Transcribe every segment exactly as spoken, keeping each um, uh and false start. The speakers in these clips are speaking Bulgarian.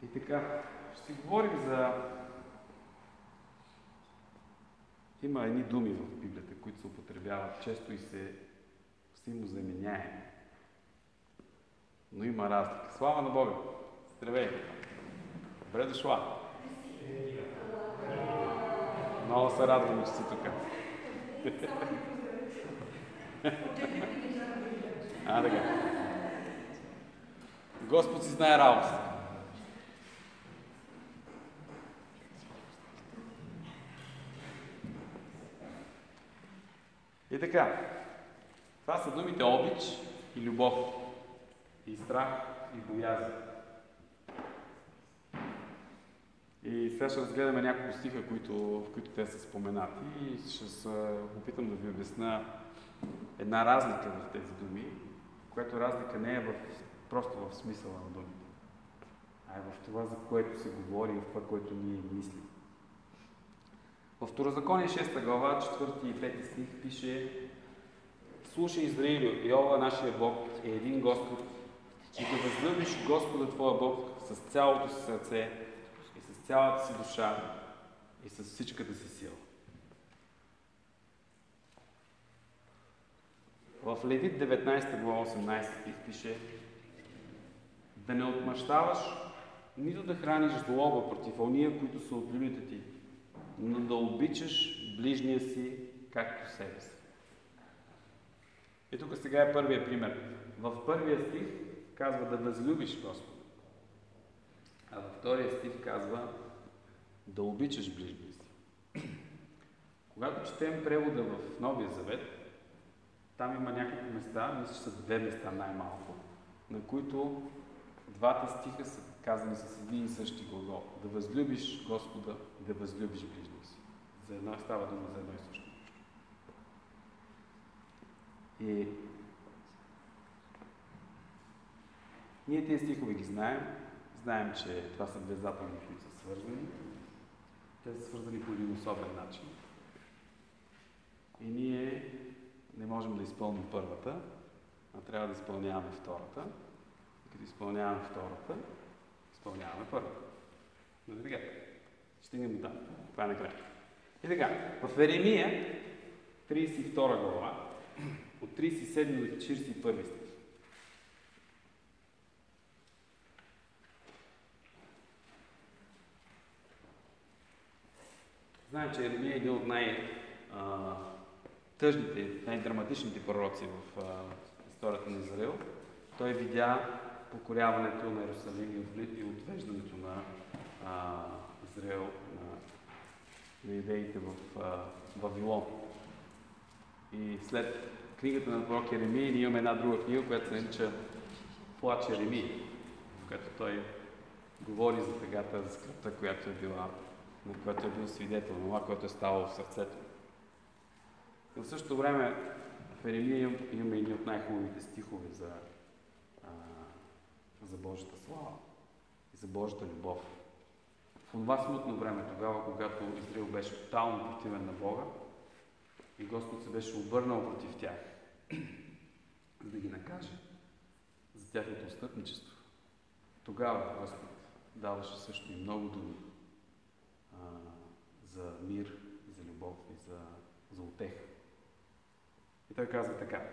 И така, ще си говорим за... Има едни думи в Библията, които се употребяват често и се взаимозаменяеми. Но има разлика. Слава на Бога! Здравей! Добре дошла! Много се радвам, че си тук. А, така. Господ си знае работа. И така, това са думите обич и любов, и страх, и боязън. И сега ще разгледаме няколко стиха, които, в които те са споменати и ще се опитам да ви обясня една разлика в тези думи, която разлика не е в, просто в смисъла на думите, а е в това, за което се говори и в това, което ние мислим. В Второзаконие шеста глава, четвърти и пети стих пише: слушай, Израилю, Йова, нашия Бог, е един Господ, и да възлюбиш Господа твоя Бог с цялото си сърце и с цялата си душа и с всичката си сила. В Левит деветнадесета глава, осемнадесети стих пише: да не отмъщаваш, нито да храниш злоба против ония, които са от людите ти, но да обичаш ближния си, както себе си. И тук сега е първият пример. В първия стих казва да възлюбиш Господа, а във втория стих казва да обичаш ближния си. Когато четем превода в Новия Завет, там има няколко места, мисля, че са две места най-малко, на които двата стиха са казани с един и същи глагол. Да възлюбиш Господа, да възлюбиш ближния си. За едно става дума за едно и също. И ние тези стихове ги знаем. Знаем, че това са две заповеди, които са свързани. Те са свързани по един особен начин. И ние не можем да изпълним първата, а трябва да изпълняваме втората. И като изпълняваме втората, изпълняваме първата. Но така, стигнем до там. Това е накрая. И така, в Еремия, тридесет и втора глава, от тридесет и седми до четиридесет и първи стих. Знаем, че Еремия е един от най-тъжните, най-драматичните пророци в а, историята на Израил. Той видя покоряването на Иерусалим и отвеждането на а, Израил, на, на юдеите в а, Вавилон. И след книгата на пророк Еремия ние имаме една друга книга, която се нарича Плач Еремия, в която той говори за тъгата, за скръпта, която е била, на която е бил свидетел, на това, което е ставало в сърцето. И в същото време в Еремия имаме едни от най-хубавите стихове за, а, за Божията слава и за Божията любов. В това смутно време, тогава, когато Израил беше тотално противен на Бога, и Господ се беше обърнал против тях, за да ги накаже за тяхното отстъпничество. Тогава Господ даваше също и много думи а, за мир, за любов и за, за утеха. И той казва така: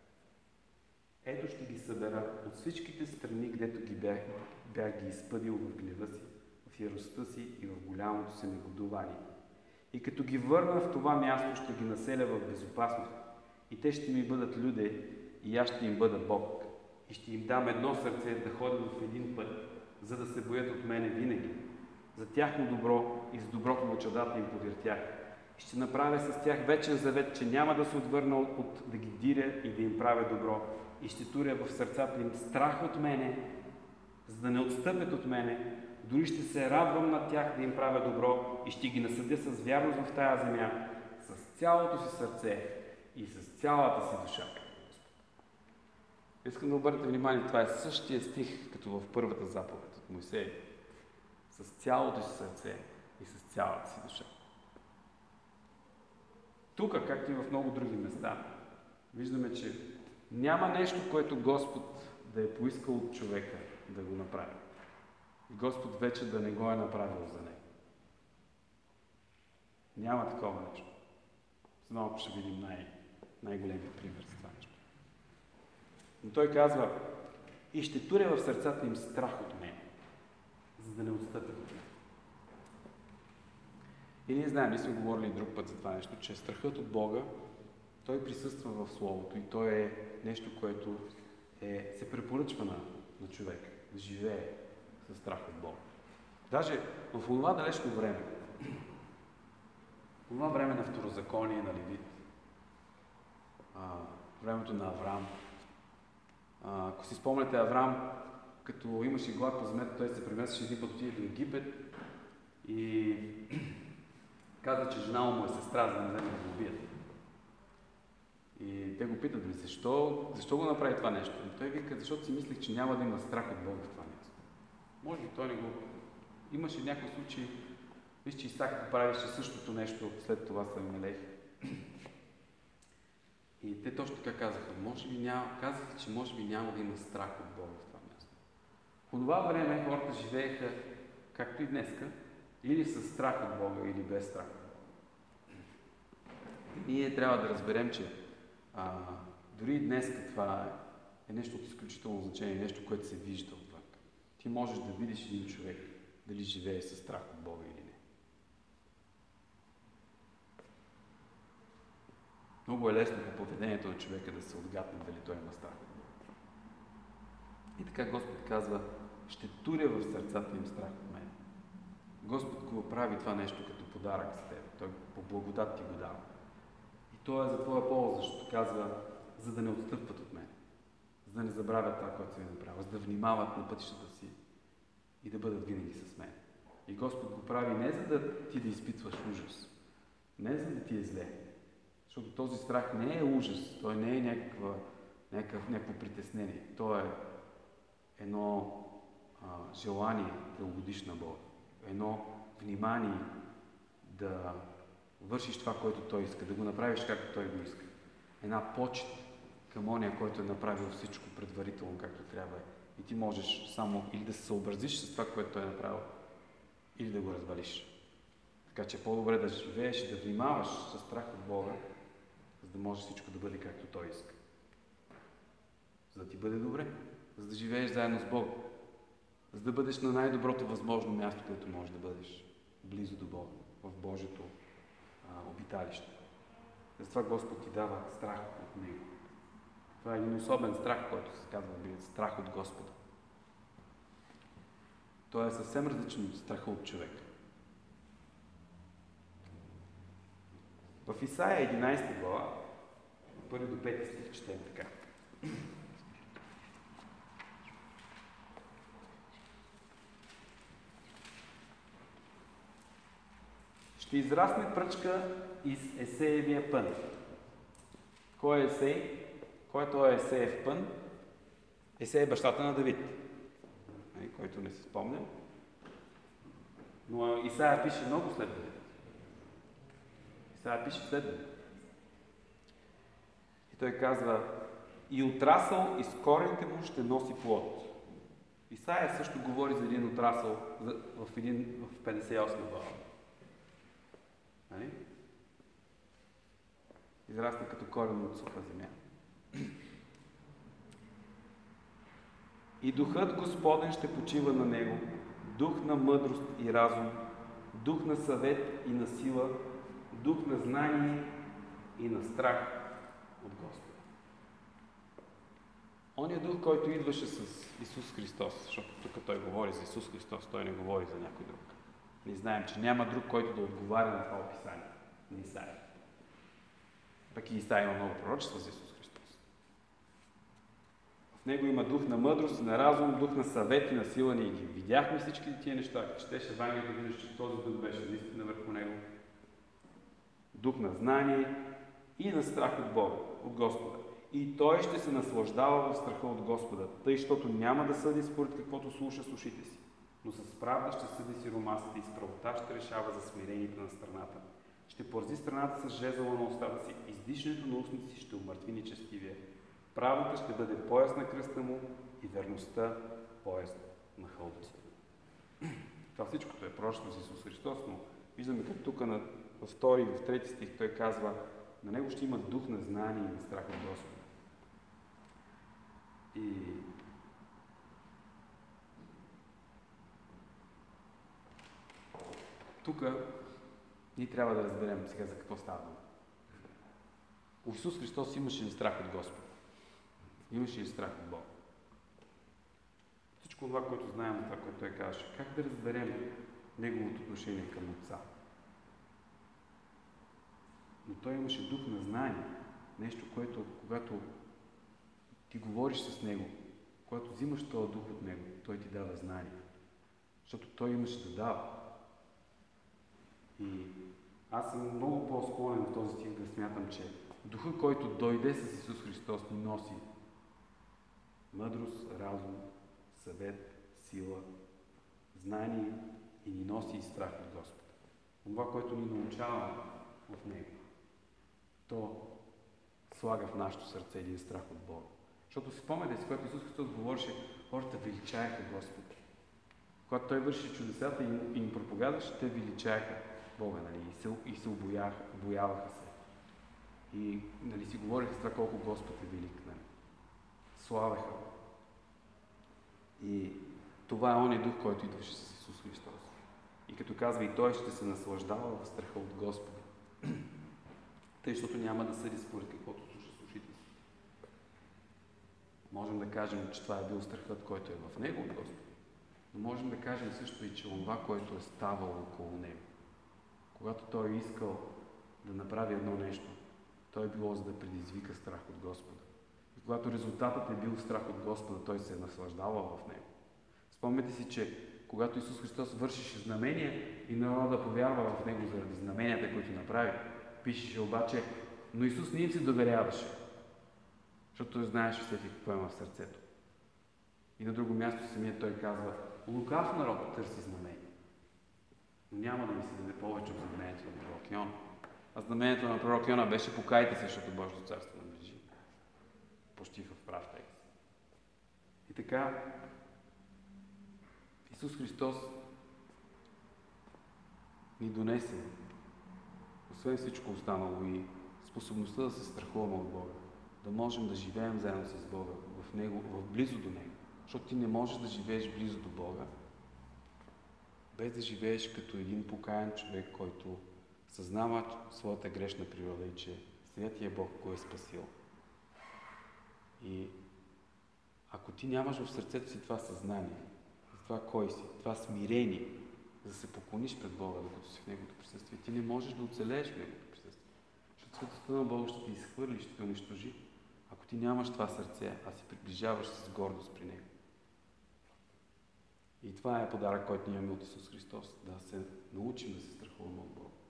ето ще ги събера от всичките страни, където ги бях, бях ги изпъдил в гнева си, в яростта си и в голямото си негодувание. И като ги върна в това място, ще ги населя в безопасност. И те ще ми бъдат люде, и аз ще им бъда Бог. И ще им дам едно сърце да ходят в един път, за да се боят от мене винаги. За тяхно добро и за доброто на чадата им подир тях. И ще направя с тях вечен завет, че няма да се отвърна от да ги диря и да им правя добро. И ще туря в сърцата им страх от мене, за да не отстъпят от мене. Дори ще се радвам на тях да им правя добро и ще ги насъдя с вярност в тая земя, с цялото си сърце и с цялата си душа. Искам да обърнете внимание, това е същия стих, като в първата заповед от Мойсей. С цялото си сърце и с цялата си душа. Тук, както и в много други места, виждаме, че няма нещо, което Господ да е поискал от човека да го направи. и Господ вече да не го е направил за него. Няма такова нещо. За малко ще видим най- най-големия пример за това нещо. Но той казва: и ще туря в сърцата им страх от мен, за да не отстъпят от мен. И ние знаем, ние сме говорили друг път за това нещо, че страхът от Бога, той присъства в Словото и той е нещо, което е, се препоръчва на, на човек да живее със страх от Бога. Даже в това далечно време, в това време на Второзаконие, на Левит, а, времето на Авраам, а, ако си спомняте, Авраам, като имаше глад по земята, той се преместваше един път, отиде до Египет и каза, че жена му е сестра, за да не вземе да го убият. И те го питат: защо, защо го направи това нещо? И той вика: защото си мислех, че няма да има страх от Бога в това място. Може би той не го... Имаше някакъв случай, виж, че Исак правеше същото нещо след това с Авимелех. И те точно така казаха: може би няма... казаха, че може би няма да има страх от Бога в това място. В това време хората живееха, както и днеска, или със страх от Бога, или без страх. Ние трябва да разберем, че а, дори и днес това е нещо от изключително значение, нещо, което се вижда отвън. Ти можеш да видиш един човек дали живее със страх от Бога или не. Много е лесно по поведението на човека да се отгадне дали той има страх от Бога. И така Господ казва: ще туря в сърцата им страх от мен. Господ го прави това нещо като подарък за теб. Той по благодат ти го дава. И то е за твоя полза, защото казва: за да не отстъпват от мен, за да не забравят това, което съм им направил, за да внимават на пътищата си и да бъдат винаги с мен. И Господ го прави не за да ти да изпитваш ужас, не за да ти е зле, защото този страх не е ужас, той не е някаква, някакъв, някакво притеснение, то е едно а, желание да угодиш на Бога, едно внимание да вършиш това, което Той иска, да го направиш както Той го иска. Една почет към ония, който е направил всичко предварително, както трябва. И ти можеш само или да се съобразиш с това, което Той е направил, или да го развалиш. Така че е по-добре да живееш и да внимаваш със страх от Бога, за да може всичко да бъде както Той иска. За да ти бъде добре, за да живееш заедно с Бога, за да бъдеш на най-доброто възможно място, където можеш да бъдеш, близо до Бога, в Божието а, обиталище. Затова Господ ти дава страх от Него. Това е един особен страх, който се казва страх от Господа. Той е съвсем различен от страха от човек. В Исаия единайсета глава, първи до пети стих, четем така. Ще израсне пръчка из Есеевия пън. Кой е Есей? Кой е този Есеев пън? Есей е бащата на Давид, който не се спомня. Но Исаия пише много след Давид. Исаия пише следва. И той казва: и отрасъл из корените му ще носи плод. Исаия също говори за един отрасъл в, един, в петдесет и осма глава. Нали? Израсне като корен от суха земя. И духът Господен ще почива на него, дух на мъдрост и разум, дух на съвет и на сила, дух на знание и на страх от Господа. Оня дух, който идваше с Исус Христос, защото тук той говори за Исус Христос, той не говори за някой друг. Ние знаем, че няма друг, който да отговаря на това описание на Исаия. Пък и Исаия има много пророчества за Исус Христос. В него има дух на мъдрост, на разум, дух на съвет и на сила. Ние ги видяхме всички тия неща. Четеше Евангелието, да видиш, че този дух беше наистина върху него. Дух на знание и на страх от Бога, от Господа. И той ще се наслаждава в страха от Господа, тъй, защото няма да съди според каквото слуша с ушите си, но с правда ще съди сиромасите и с правота ще решава за смирените на страната. Ще порази страната с жезъла на устата си, издишането на устните си ще умъртви нечестивия. Правдата ще бъде пояс на кръста му и верността пояс на хълбците. Това всичкото е пророчество с Исус Христос, но виждаме как тук на във втори и в трети стих той казва, на него ще има дух на знание и на страх от Господа. И тук ние трябва да разберем сега за какво става дума. У Исус Христос имаше ли страх от Господа? Имаше ли страх от Бога? Всичко това, което знаем, това, което той казваше, как да разберем неговото отношение към Отца? Но той имаше дух на знание. Нещо, което, когато ти говориш с него, когато взимаш този дух от него, той ти дава знание. Защото той имаше да дава. И аз съм много по-склонен в този стих да смятам, че духът, който дойде с Исус Христос, ни носи мъдрост, разум, съвет, сила, знание и ни носи и страх от Господа. Това, което ни научава от него, то слага в нашето сърце един страх от Бога. Защото си спомняте си, когато Исус Христос говореше, хората величаяха Господа. Когато той върши чудесата и им проповядваше, те величаяха Бога, нали, и се, и се обояха, обояваха се. И нали, си говориха с това колко Господ е велик. Нали. Славеха. И това е ония дух, който идваше с Исус Христос. И като казва, и той ще се наслаждава в страха от Господа. Тъй, защото няма да съди според каквото слуша с ушите си. Можем да кажем, че това е бил страхът, който е в него от Господа. Но можем да кажем също и, че това, което е ставало около него. Когато той е искал да направи едно нещо, той е било за да предизвика страх от Господа. И когато резултатът е бил страх от Господа, той се е наслаждавал в него. Спомняте си, че когато Исус Христос вършеше знамения и народа повярва в него заради знаменията, които направи, пишеше обаче, но Исус не им се доверяваше, защото той знаеше всеки какво има в сърцето. И на друго място самият той казва, лукав народ търси знамения. Но няма да ми се даде повече от знамението на пророк Йона. А знамението на пророк Йона беше покайте се, защото Божието царство наближи. Почти в прав текст. И така, Исус Христос ни донесе, освен всичко останало, и способността да се страхуваме от Бога. Да можем да живеем заедно с Бога, в Него, в близо до Него. Защото ти не можеш да живееш близо до Бога, без да живееш като един покаян човек, който съзнава своята грешна природа и че Святия Бог го е спасил. И ако ти нямаш в сърцето си това съзнание, за това кой си, това смирение, за да се поклониш пред Бога, докато си в Неговото присъствие, ти не можеш да оцелееш в Неговото присъствие. Защото светостта на Бога ще те изхвърли, ще те унищожи, ако ти нямаш това сърце, а се приближаваш с гордост при Него. И това е подарък, който ние имаме от Исус Христос, да се научим да се страхуваме от Бога.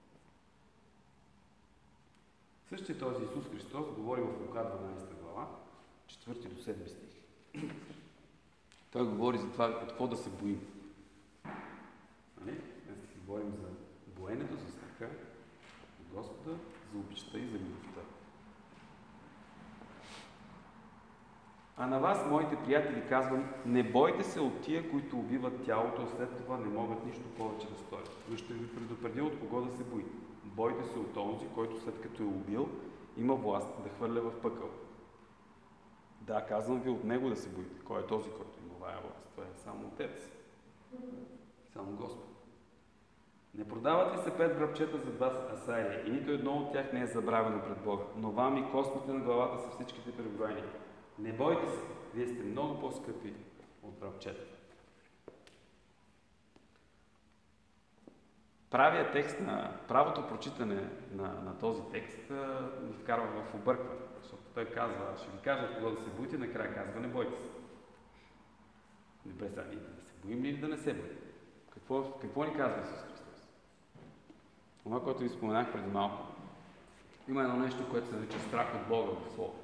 Същия този Исус Христос говори в Лука дванадесета глава, четвърти до седми стих. Той говори за това, от какво да се боим. Нали? Днес си говорим за боенето, за страха от Господа, за обичта и за любовта. А на вас, моите приятели, казвам, не бойте се от тия, които убиват тялото, а след това не могат нищо повече да сторят. Но ще ви предупредя от кого да се боите. Бойте се от онзи, който след като е убил, има власт да хвърля в пъкъл. Да, казвам ви от него да се боите. Кой е този, който има вая власт? Това е само Отец. Само Господ. Не продават ли се пет грабчета за два асария и нито едно от тях не е забравено пред Бога, но вам и космите на главата са всичките преброени. Не бойте се, вие сте много по-скъпи от грабчета. Правия текст на правото прочитане на, на този текст ни вкарва в объркване, защото той казва, ще ви кажа кога да се боите, накрая казва, не бойте се. Добре, сега ние да се боим ли или да не се боим? Какво, какво ни казва Исус Христос? Това, което ви споменах преди малко, има едно нещо, което се нарича страх от Бога в Словото.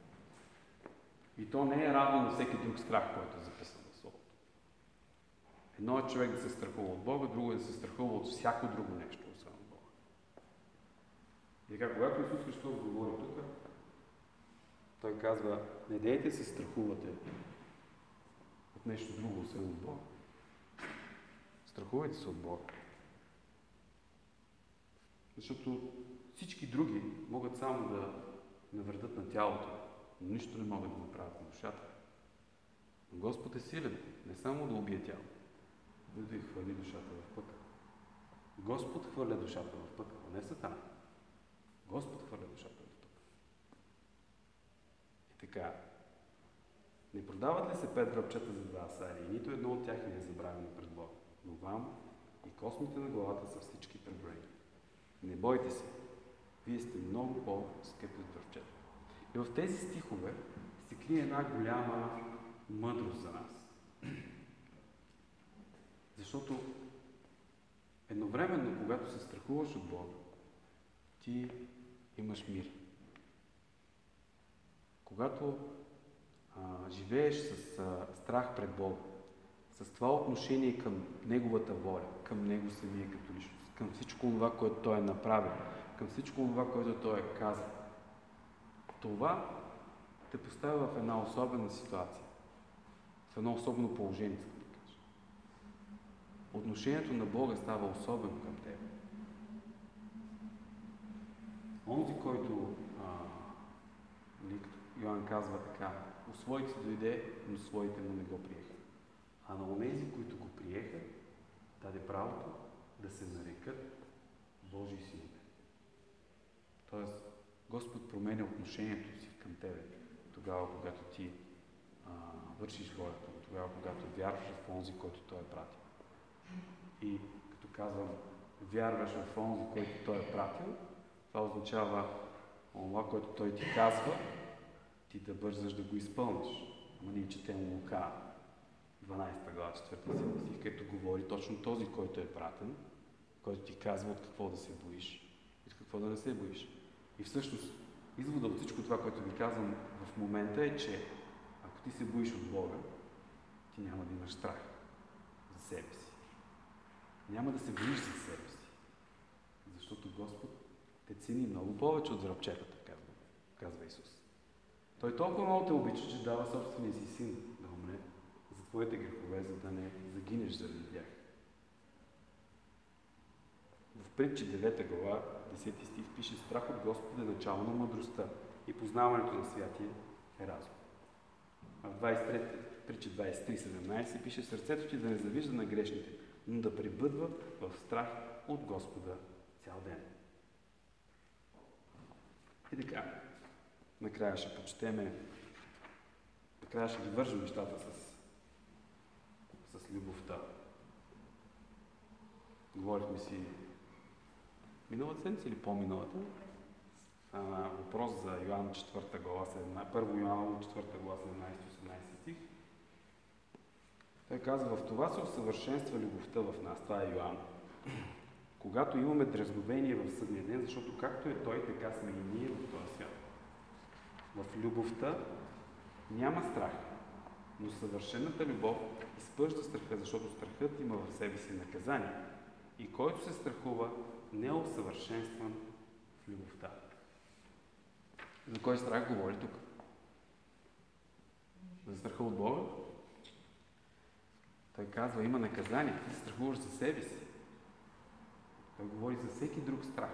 И то не е равно на всеки друг страх, който е записан в Словото. Едно е човек да се страхува от Бога, друго е да се страхува от всяко друго нещо, освен от Бога. И така, когато Исус Христос говори тук, той казва, не дейте се страхувате от нещо друго, освен от Бога. Страхувайте се от Бога. Защото всички други могат само да навредят на тялото, но нищо не могат да направят на душата. Но Господ е силен, не само да убие тялото, но да й хвърли душата в пътя. Господ хвърля душата в пътя, а не Сатана. Господ хвърля душата в пътя. И така, не продават ли се пет дръбчета за два асари, и нито едно от тях не е забравено пред Бога, но вам и космите на главата са всички преброени. Не бойте се, вие сте много по-скъпи от дръвчета. И в тези стихове се крие една голяма мъдрост за нас. Защото едновременно, когато се страхуваш от Бога, ти имаш мир. Когато а, живееш с а, страх пред Бога, с това отношение към Неговата воля, към Него самия като личност, към всичко това, което Той е направил, към всичко това, което Той е казал, това те поставя в една особена ситуация, в едно особено положение, искам да кажа. Отношението на Бога става особено към теб. Онзи, който а, Йоан казва така, у своите дойде, но своите му не го приеха. А на онези, които го приеха, даде правото да се нарекат Божии синове. Тоест, Господ променя отношението си към тебе, тогава, когато ти а, вършиш волята му, тогава, когато вярваш в онзи, който Той е пратил. И като казвам, вярваш в онзи, който Той е пратил, това означава това, което Той ти казва, ти да бързаш да го изпълниш. Ама ние четем Лука, дванадесета глава, четвърти стих, където говори точно този, който е пратен, който ти казва от какво да се боиш и от какво да не се боиш. И всъщност, извода от всичко това, което ви казвам в момента е, че ако ти се боиш от Бога, ти няма да имаш страх за себе си. Няма да се боиш за себе си. Защото Господ те цени много повече от дръбчетата, казва, казва Исус. Той толкова много те обича, че дава собствения си син да умре за твоите грехове, за да не загинеш заради тях. В Притчи девета глава, десети стих пише: страх от Господа е начало на мъдростта и познаването на святия е разум. А в двадесет и трета, Притчи двадесет и три седемнадесет пише: сърцето ти да не завижда на грешните, но да пребъдва в страх от Господа цял ден. И така, накрая ще почетеме, накрая ще ги вържем нещата с, с любовта. Говорихме си миналата седмица или по-миналата. А, въпрос за Йоан четвърта глава, първо Йоан четвърта глава, седемнадесети и осемнадесети стих. Той казва: в това се усъвършенства любовта в нас. Това е Йоан. Когато имаме дразновение в съдния ден, защото както е Той, така сме и ние в този свят. В любовта няма страх, но съвършената любов изпъжда страха, защото страхът има в себе си наказание. И който се страхува, не е усъвършенстван в любовта. За кой страх говори тук? За страха от Бога? Той казва, има наказание, ти се страхуваш за себе си. Той говори за всеки друг страх.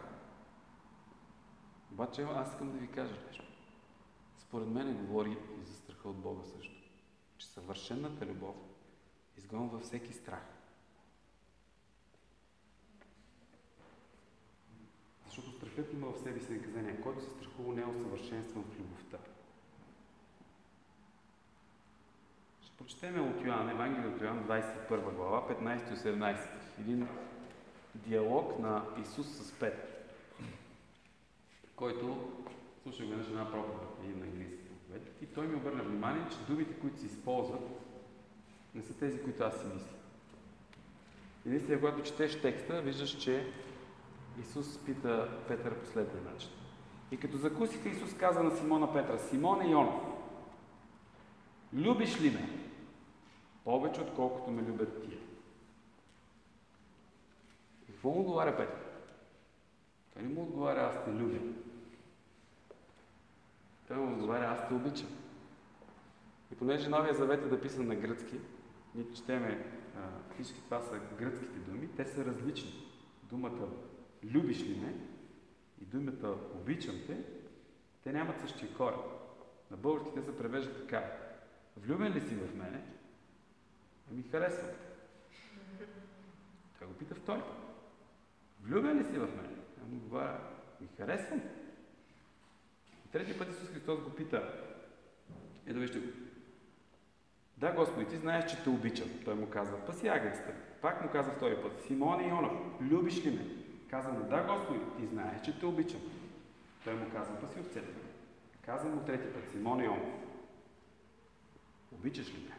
Обаче аз искам да ви кажа нещо. Според мен говори и за страха от Бога също. Че съвършената любов изгонва всеки страх. Защото страхът има в себе си наказание. Който се страхува, не е усъвършенстван в любовта. Ще прочетем от Йоан, Евангелие от Йоан, двадесет и първа глава, петнадесети и седемнадесети. Един диалог на Исус с Петър, който слушах веднъж една проповед, един на английски проповед, и той ми обърна внимание, че думите, които се използват, не са тези, които аз си мисля. И наистина, когато четеш текста, виждаш, че Исус пита Петър последния начин. И като закусиха, Исус каза на Симона Петра: Симоне Йонов, любиш ли ме повече, отколкото ме любят тия? И какво му отговаря Петър? Той не му отговаря: аз те любя. Той му отговаря: аз те обичам. И понеже Новия завет е написан на гръцки, ние четеме, а, всички това са гръцките думи, те са различни. Думата любиш ли ме и думата обичам те, те нямат същия корен. На български те се превеждат така. Влюбен ли си в мене? Ами харесвам. Той го пита втори път. Влюбен ли си в мене? А му говоря, ми харесвам. И трети път Исус Христос го пита. Ето вижте го. Да, Господи, ти знаеш, че те обичам. Той му казва, паси агнцата. Пак му казва втори път. Симон Ионов, любиш ли ме? Казва му, да, Господи, ти знаеш, че те обичам. Той му казва, паси овцете. Казва му трети път, Симон Ионов, обичаш ли ме?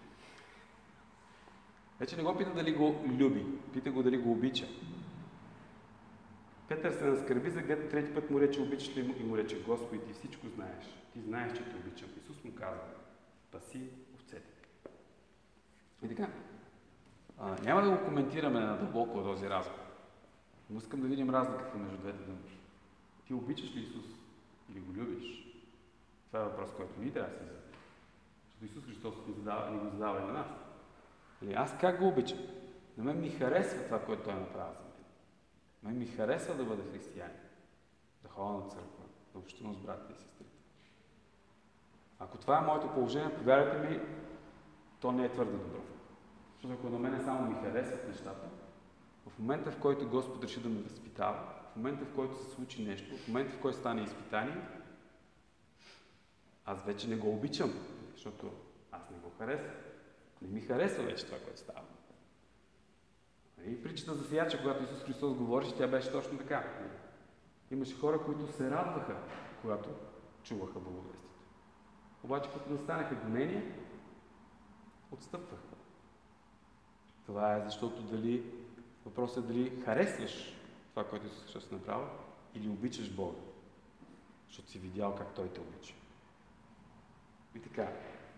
Вече не го пита дали го люби, пита го дали го обича. Петър се наскърби, за гледа трети път му рече, обичаш ли му? И му рече, Господи, ти всичко знаеш. Ти знаеш, че те обичам. Исус му казва, паси овцете. И така, а, няма да го коментираме надълбоко този разговор. Но искам да видим разликата между двете думи. Ти обичаш ли Исус или го любиш? Това е въпрос, който ние трябва да се зададем. Защото Исус Христос ни, задава, ни го задава и на нас. Или аз как го обичам? На мен ми харесва това, което Той направи за мен. На мен ми харесва да бъда християнин. Да ходя на църква, да общувам с братите и сестрите. Ако това е моето положение, повярвайте ми, то не е твърде добро. Защото ако на мен само ми харесват нещата, в момента, в който Господ реши да ме възпитава, в момента, в който се случи нещо, в момента, в който стане изпитание, аз вече не го обичам, защото аз не го харесвам. Не ми харесва вече това, което става. И притчата за сеяча, когато Исус Христос говореше, тя беше точно така. Имаше хора, които се радваха, когато чуваха благовестието. Обаче, като настанаха гонения, отстъпваха. Това е защото дали, въпросът е дали харесваш това, което Исус Христос направи, или обичаш Бога, защото си видял как Той те обича. И така,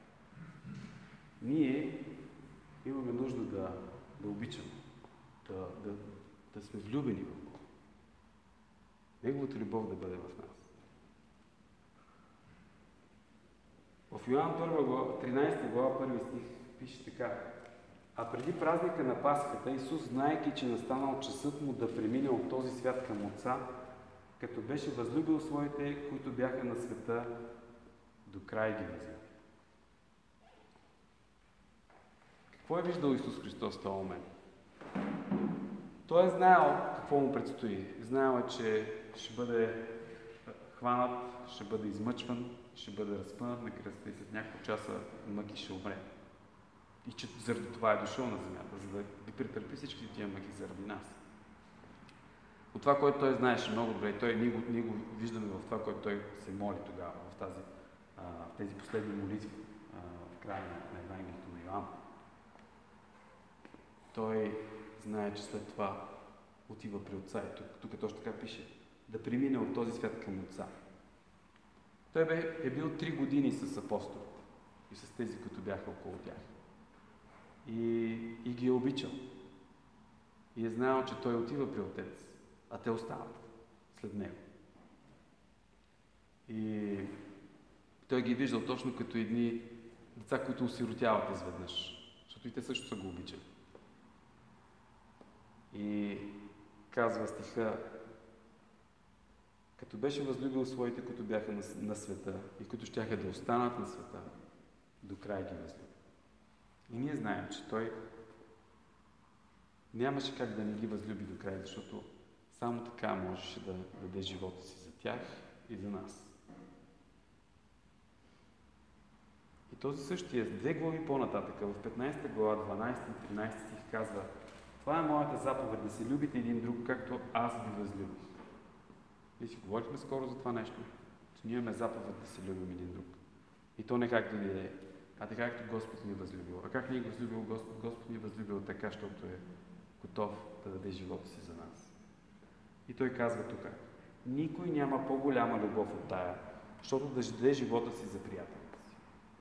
ние имаме нужда да, да обичаме, да, да, да сме влюбени в Бога. Неговата любов да бъде в нас. В Йоан първа глава, тринадесета глава, първи стих, пише така. А преди празника на Пасхата, Исус, знаейки, че настанал часът му да премине от този свят към Отца, като беше възлюбил своите, които бяха на света, до край ги възлюби. Какво е виждал Исус Христос в този момент? Той е знаел какво му предстои. Знаел е, че ще бъде хванат, ще бъде измъчван, ще бъде разпънат на кръста и след няколко часа мъки ще умре. И че заради това е дошъл на земята, за да ги претърпи всички тия мъки заради нас. От това, което той знаеше много добре, той, ние, го, ние го виждаме в това, което той се моли тогава, в, тази, а, в тези последни молитви, а, в края на, на Евангелието на Йоан. Той знае, че след това отива при Отца. И тук, тук точно така пише. Да премине от този свят към Отца. Той бе, е бил три години с апостолите и с тези, които бяха около тях. И, и ги е обичал. И е знаел, че той отива при Отец, а те остават след него. И той ги е виждал точно като едни деца, които осиротяват изведнъж. Защото и те също са го обичали. И казва стиха, като беше възлюбил своите, които бяха на, на света и които щяха да останат на света, до край ги възлюби. И ние знаем, че той нямаше как да не ги възлюби до край, защото само така можеше да даде живота си за тях и за нас. И този същия, две глави по-нататък, в петнадесета глава, дванадесети и тринадесети стих казва: това е моята заповед, да се любите един друг, както аз ви възлюбих. И си говорихме скоро за това нещо, че ние имаме заповед да се любим един друг. И то не както ни е, а така както Господ ни е възлюбил. А как ни е възлюбил Господ? Господ ни е възлюбил така, защото е готов да даде живота си за нас. И той казва тук: никой няма по-голяма любов от тая, защото да даде живота си за приятелите си.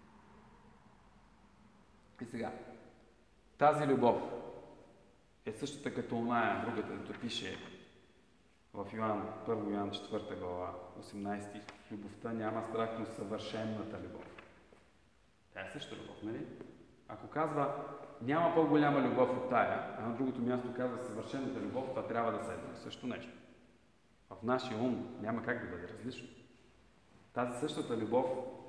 И сега, тази любов е същата като оная, другата, като пише в Йоан, първо Йоан четвърта глава, осемнадесети стих. Любовта няма страх, но съвършенната любов. Тя е същата любов, нали? Ако казва, няма по-голяма любов от тая, а на другото място казва съвършената любов, това трябва да седне. Също нещо. В нашия ум няма как да бъде различно. Тази същата любов,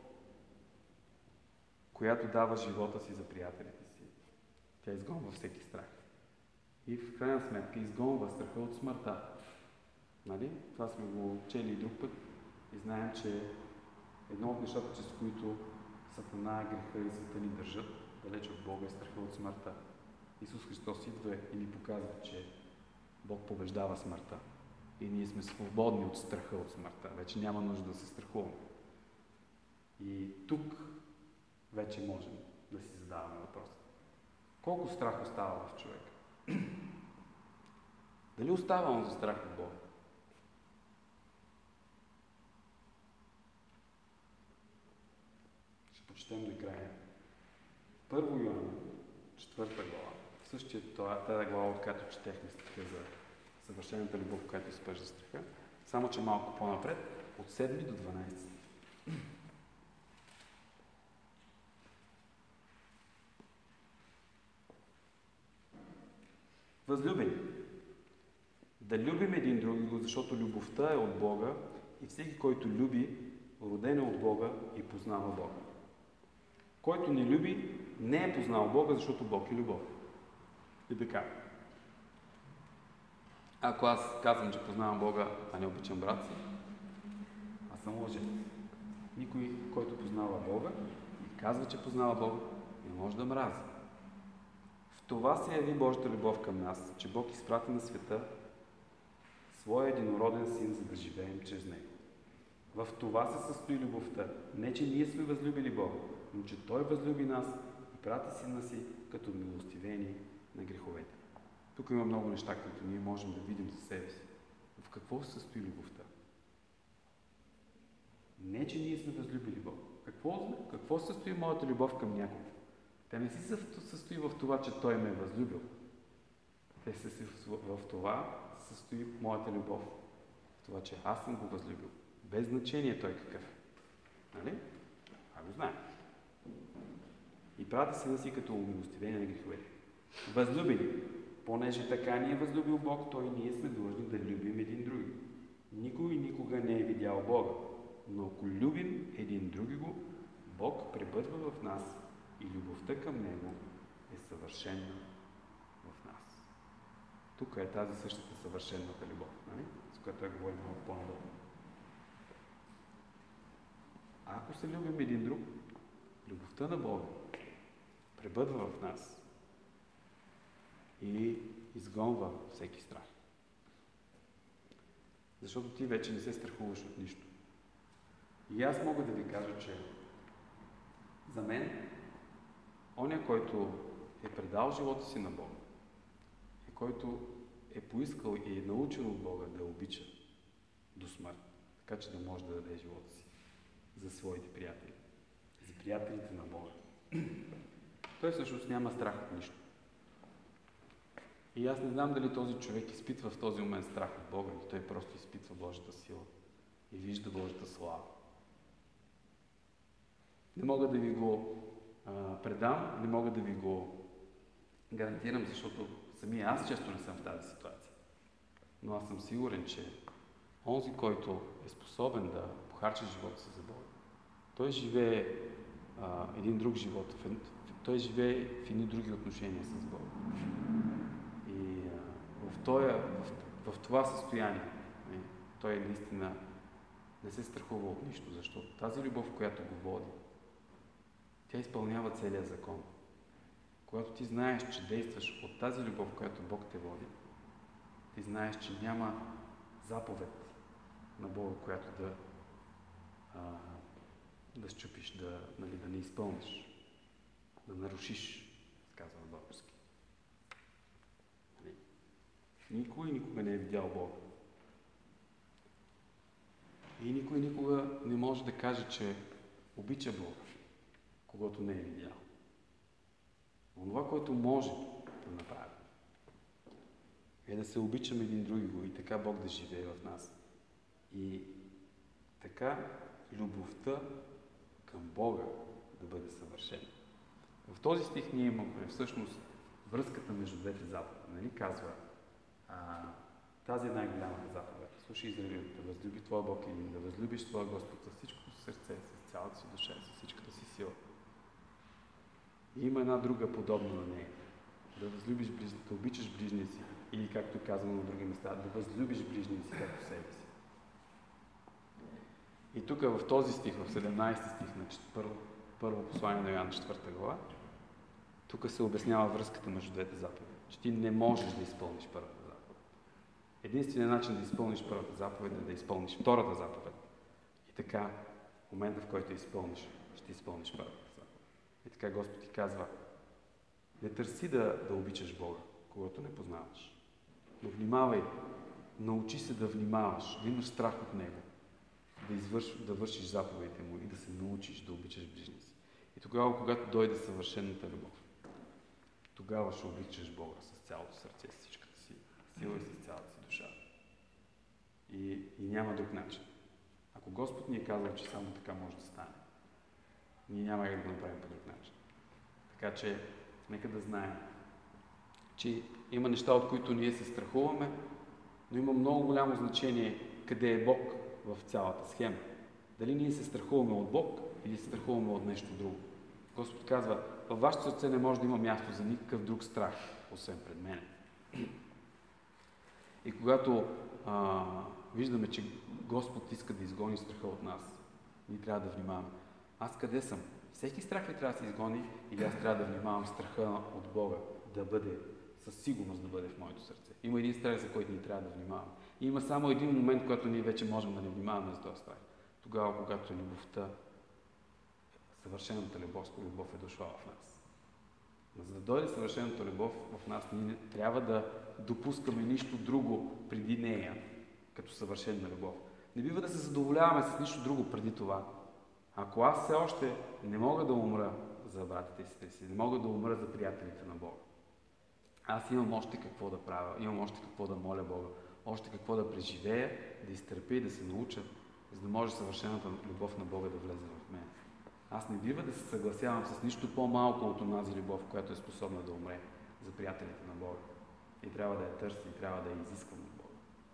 която дава живота си за приятелите си, тя изгонва всеки страх. И в крайна сметка изгонва страха от смъртта. Нали? Това сме го чели и друг път и знаем, че едно от нещата, чрез които Сатана, греха и света ни държат далеч от Бога, е страха от смъртта. Исус Христос идва и ни показва, че Бог побеждава смъртта. И ние сме свободни от страха от смъртта. Вече няма нужда да се страхуваме. И тук вече можем да си задаваме въпроса. Колко страх остава в човека? Дали остава он за страх от Бога? Ще почетем до края. Първо Йоанна, четвърта глава. В същия тази глава, от която четехме стиха за съвършената любов, която изпъжда страха, само че малко по-напред, от седми до дванадесети. Възлюбени, да любим един други, защото любовта е от Бога и всеки, който люби, роден е от Бога и познава Бога. Който не люби, не е познал Бога, защото Бог е любов. И така. Ако аз казвам, че познавам Бога, а не обичам брат си, аз съм лъжец. Никой, който познава Бога и казва, че познава Бога, не може да мрази. В това се яви Божията любов към нас, че Бог изпрати на света своя единороден син, за да живеем чрез него. В това се състои любовта. Не, че ние сме възлюбили Бога, но че Той възлюби нас и прати сина си като милостивени на греховете. Тук има много неща, които ние можем да видим за себе си. В какво се състои любовта? Не, че ние сме възлюбили Бога. Какво, какво се състои моята любов към някого? Тя не си състои в това, че Той ме е възлюбил. Те се в това се състои моята любов. В това, че аз съм го възлюбил. Без значение Той какъв е. Нали? А го знаем. И прати сина си като умилостивение на греховете. Възлюбени, понеже така ни е възлюбил Бог, Той ние сме длъжни да любим един други. Никой никога не е видял Бога, но ако любим един други го, Бог пребъдва в нас и любовта към Него е съвършена в нас. Тук е тази същата съвършената любов, нали? С която я говорим много по-надолу. А ако се любим един друг, любовта на Бога пребъдва в нас и изгонва всеки страх. Защото ти вече не се страхуваш от нищо. И аз мога да ви кажа, че за мен оня, който е предал живота си на Бога и който е поискал и е научен от Бога да обича до смърт, така че да може да даде живота си за своите приятели, за приятелите на Бога. Той всъщност няма страх от нищо. И аз не знам дали този човек изпитва в този момент страх от Бога, или той просто изпитва Божията сила и вижда Божията слава. Не мога да ви го а, предам, не мога да ви го гарантирам, защото самия аз често не съм в тази ситуация. Но аз съм сигурен, че онзи, който е способен да похарчи живота си за Бога, той живее а, един друг живот, в, той живее в едни други отношения с Бога. И а, в, тоя, в, в това състояние не, той наистина не се страхува от нищо, защото тази любов, която го води, тя изпълнява целия закон. Когато ти знаеш, че действаш от тази любов, която Бог те води, ти знаеш, че няма заповед на Бога, която да, а, да счупиш, да, нали, да не изпълниш, да нарушиш, казва на български. Нали? Никой никога не е видял Бога. И никой никога не може да каже, че обича Бога, когато не е видял. Но това, което може да направи, е да се обичаме един други и така Бог да живее в нас. И така любовта към Бога да бъде съвършена. В този стих ние имаме всъщност връзката между двете заповеди. Нали казва, а, тази е най-голямата заповед. Слушай, Израил, да възлюби твоя Бог един, да възлюбиш твоя Господ със всичкото си сърце, с цялата си душа, с всичката си сила. И има една друга подобна на нея. Да възлюбиш ближния, да обичаш ближния си, или както е казано на други места, да възлюбиш ближния си както себе си. И тук в този стих, в седемнайсети стих на първо, първо послание на Йоанн, четвърта глава, тук се обяснява връзката между двете заповеди, че ти не можеш да изпълниш първата заповед. Единственият начин да изпълниш първата заповед е да изпълниш втората заповед. И така, в момента, в който изпълниш, ще изпълниш първата заповед. И така Господ ти казва, не търси да, да обичаш Бога, когато не познаваш. Но внимавай, научи се да внимаваш, да имаш страх от Него, да, извърш, да вършиш заповедите Му и да се научиш да обичаш ближния си. И тогава, когато дойде съвършената любов, тогава ще обичаш Бога с цялото сърце, с всичката си сила и с цялата си душа. И, и няма друг начин. Ако Господ ни е казал, че само така може да стане, ние няма как да го направим по друг начин. Така че, нека да знаем, че има неща, от които ние се страхуваме, но има много голямо значение къде е Бог в цялата схема. Дали ние се страхуваме от Бог или се страхуваме от нещо друго. Господ казва, във вашето сърце не може да има място за никакъв друг страх, освен пред мен. И когато а, виждаме, че Господ иска да изгони страха от нас, ние трябва да внимаваме. Аз къде съм? Всеки страх ли трябва да се изгони или аз трябва да внимавам страха от Бога да бъде, със сигурност да бъде в моето сърце? Има един страх, за който ни трябва да внимаваме. И има само един момент, когато ние вече можем да не внимаваме за този страх. Тогава, когато любовта, съвършената любов, любов е дошла в нас. Но за да дойде съвършената любов в нас, ние трябва да допускаме нищо друго преди нея, като съвършена любов. Не бива да се задоволяваме с нищо друго преди това. Ако аз все още не мога да умра за братите и сестрите си, не мога да умра за приятелите на Бога, аз имам още какво да правя, имам още какво да моля Бога, още какво да преживея, да изтърпя и да се науча, за да може съвършената любов на Бога да влезе в мен. Аз не бива да се съгласявам с нищо по-малко от онази любов, която е способна да умре за приятелите на Бога. И трябва да я търся, и трябва да я изисквам от Бога.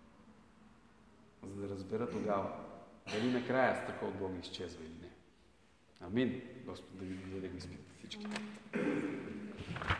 За да разбера тогава, дали накрая страха от Бога изчезва или не. Амин. Господ да ви даде да го изпита всички.